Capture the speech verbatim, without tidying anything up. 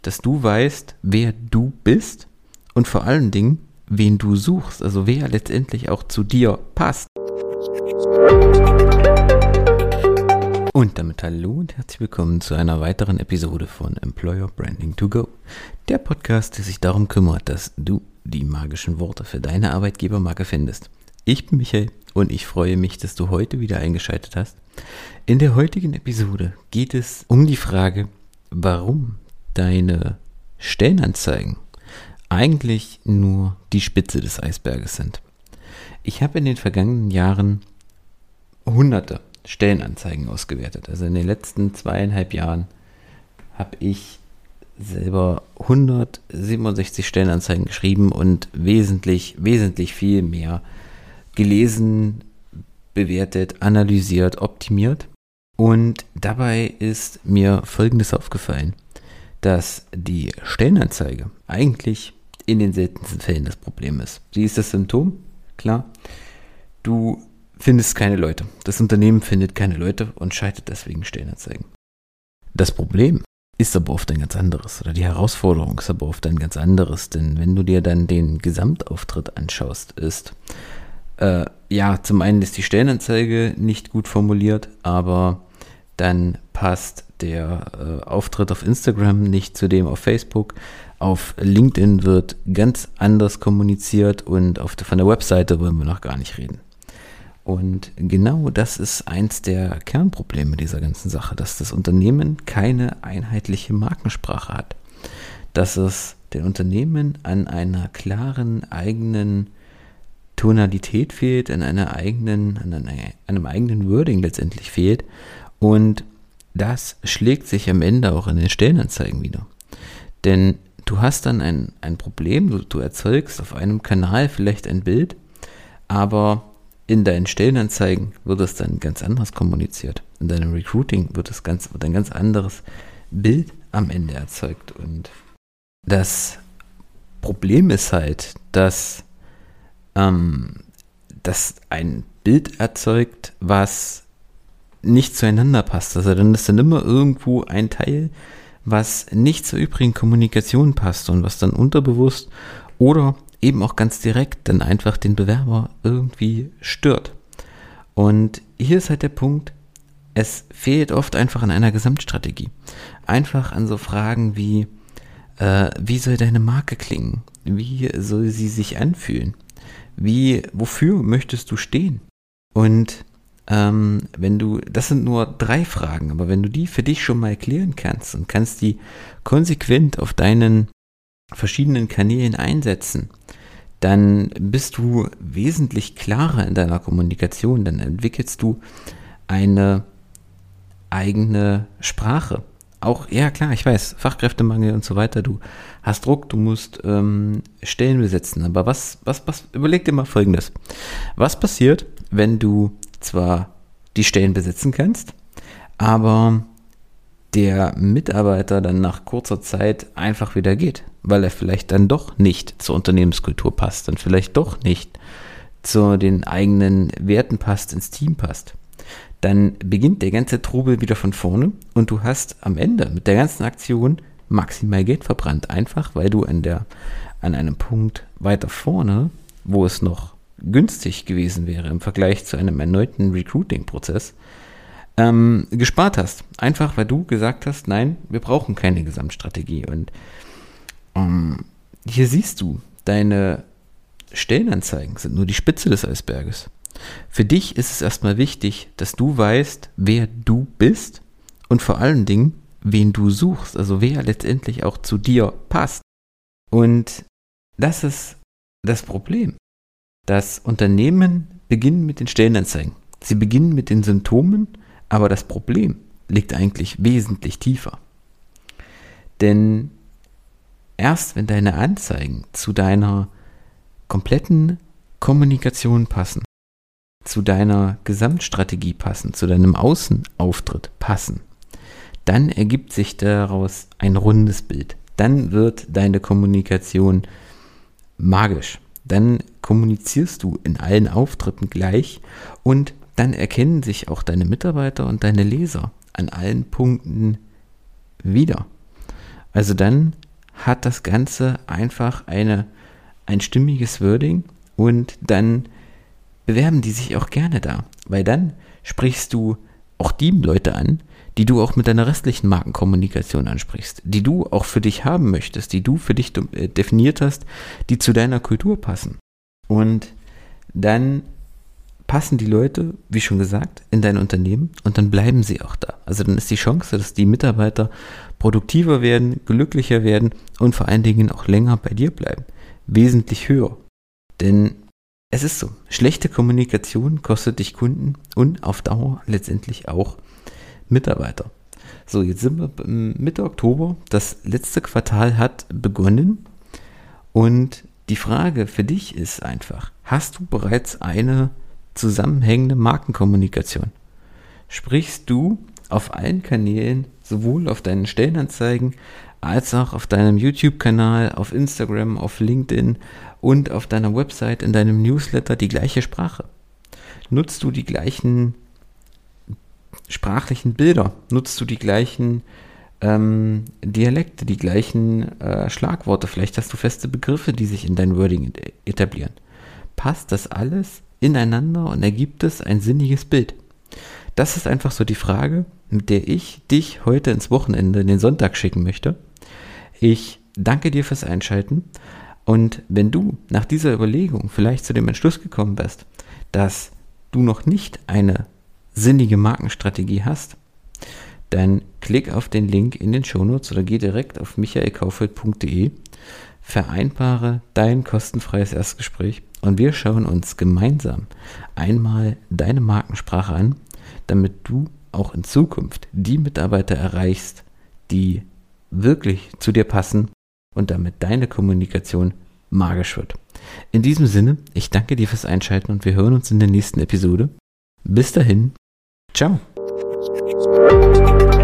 dass du weißt, wer du bist und vor allen Dingen, wen du suchst, also wer letztendlich auch zu dir passt. Und damit hallo und herzlich willkommen zu einer weiteren Episode von Employer Branding to Go, der Podcast, der sich darum kümmert, dass du die magischen Worte für deine Arbeitgebermarke findest. Ich bin Michael und ich freue mich, dass du heute wieder eingeschaltet hast. In der heutigen Episode geht es um die Frage, warum deine Stellenanzeigen eigentlich nur die Spitze des Eisberges sind. Ich habe in den vergangenen Jahren hunderte Stellenanzeigen ausgewertet. Also in den letzten zweieinhalb Jahren habe ich selber hundertsiebenundsechzig Stellenanzeigen geschrieben und wesentlich, wesentlich viel mehr gelesen, bewertet, analysiert, optimiert. Und dabei ist mir Folgendes aufgefallen, dass die Stellenanzeige eigentlich in den seltensten Fällen das Problem ist. Sie ist das Symptom, klar. Du findest keine Leute. Das Unternehmen findet keine Leute und schaltet deswegen Stellenanzeigen. Das Problem ist aber oft ein ganz anderes, oder die Herausforderung ist aber oft ein ganz anderes, denn wenn du dir dann den Gesamtauftritt anschaust, ist, äh, ja, zum einen ist die Stellenanzeige nicht gut formuliert, aber dann passt der äh, Auftritt auf Instagram nicht zu dem auf Facebook. Auf LinkedIn wird ganz anders kommuniziert und auf der, von der Webseite wollen wir noch gar nicht reden. Und genau das ist eins der Kernprobleme dieser ganzen Sache, dass das Unternehmen keine einheitliche Markensprache hat. Dass es den Unternehmen an einer klaren eigenen Tonalität fehlt, an einer eigenen, an einer, einem eigenen Wording letztendlich fehlt. Und das schlägt sich am Ende auch in den Stellenanzeigen wieder. Denn du hast dann ein, ein Problem, du, du erzeugst auf einem Kanal vielleicht ein Bild, aber in deinen Stellenanzeigen wird es dann ganz anders kommuniziert. In deinem Recruiting wird, es ganz, wird ein ganz anderes Bild am Ende erzeugt. Und das Problem ist halt, dass, ähm, dass ein Bild erzeugt, was nicht zueinander passt. Also dann ist dann immer irgendwo ein Teil, was nicht zur übrigen Kommunikation passt und was dann unterbewusst oder eben auch ganz direkt dann einfach den Bewerber irgendwie stört. Und hier ist halt der Punkt, es fehlt oft einfach an einer Gesamtstrategie. Einfach an so Fragen wie, äh, wie soll deine Marke klingen? Wie soll sie sich anfühlen? Wie, wofür möchtest du stehen? Und Ähm, wenn du, das sind nur drei Fragen, aber wenn du die für dich schon mal klären kannst und kannst die konsequent auf deinen verschiedenen Kanälen einsetzen, dann bist du wesentlich klarer in deiner Kommunikation, dann entwickelst du eine eigene Sprache. Auch, ja klar, ich weiß, Fachkräftemangel und so weiter, du hast Druck, du musst ähm, Stellen besetzen, aber was, was, was, überleg dir mal Folgendes. Was passiert, wenn du zwar die Stellen besetzen kannst, aber der Mitarbeiter dann nach kurzer Zeit einfach wieder geht, weil er vielleicht dann doch nicht zur Unternehmenskultur passt und vielleicht doch nicht zu den eigenen Werten passt, ins Team passt. Dann beginnt der ganze Trubel wieder von vorne und du hast am Ende mit der ganzen Aktion maximal Geld verbrannt, einfach weil du an der, an einem Punkt weiter vorne, wo es noch günstig gewesen wäre im Vergleich zu einem erneuten Recruiting-Prozess, ähm, gespart hast. Einfach, weil du gesagt hast, nein, wir brauchen keine Gesamtstrategie. Und ähm, hier siehst du, deine Stellenanzeigen sind nur die Spitze des Eisberges. Für dich ist es erstmal wichtig, dass du weißt, wer du bist und vor allen Dingen, wen du suchst, also wer letztendlich auch zu dir passt. Und das ist das Problem. Das Unternehmen beginnt mit den Stellenanzeigen. Sie beginnen mit den Symptomen, aber das Problem liegt eigentlich wesentlich tiefer. Denn erst wenn deine Anzeigen zu deiner kompletten Kommunikation passen, zu deiner Gesamtstrategie passen, zu deinem Außenauftritt passen, dann ergibt sich daraus ein rundes Bild. Dann wird deine Kommunikation magisch. Dann kommunizierst du in allen Auftritten gleich und dann erkennen sich auch deine Mitarbeiter und deine Leser an allen Punkten wieder. Also dann hat das Ganze einfach eine, ein stimmiges Wording und dann bewerben die sich auch gerne da, weil dann sprichst du auch die Leute an, die du auch mit deiner restlichen Markenkommunikation ansprichst, die du auch für dich haben möchtest, die du für dich definiert hast, die zu deiner Kultur passen. Und dann passen die Leute, wie schon gesagt, in dein Unternehmen und dann bleiben sie auch da. Also dann ist die Chance, dass die Mitarbeiter produktiver werden, glücklicher werden und vor allen Dingen auch länger bei dir bleiben, wesentlich höher. Denn es ist so, schlechte Kommunikation kostet dich Kunden und auf Dauer letztendlich auch Mitarbeiter. So, jetzt sind wir Mitte Oktober, das letzte Quartal hat begonnen und die Frage für dich ist einfach, hast du bereits eine zusammenhängende Markenkommunikation? Sprichst du auf allen Kanälen, sowohl auf deinen Stellenanzeigen als auch auf deinem YouTube-Kanal, auf Instagram, auf LinkedIn und auf deiner Website, in deinem Newsletter die gleiche Sprache? Nutzt du die gleichen sprachlichen Bilder? Nutzt du die gleichen ähm, Dialekte, die gleichen äh, Schlagworte? Vielleicht hast du feste Begriffe, die sich in dein Wording etablieren. Passt das alles ineinander und ergibt es ein sinniges Bild? Das ist einfach so die Frage, mit der ich dich heute ins Wochenende, in den Sonntag schicken möchte. Ich danke dir fürs Einschalten und wenn du nach dieser Überlegung vielleicht zu dem Entschluss gekommen bist, dass du noch nicht eine sinnige Markenstrategie hast, dann klick auf den Link in den Shownotes oder geh direkt auf michael kaufeld punkt de, vereinbare dein kostenfreies Erstgespräch und wir schauen uns gemeinsam einmal deine Markensprache an, damit du auch in Zukunft die Mitarbeiter erreichst, die wirklich zu dir passen und damit deine Kommunikation magisch wird. In diesem Sinne, ich danke dir fürs Einschalten und wir hören uns in der nächsten Episode. Bis dahin, ciao.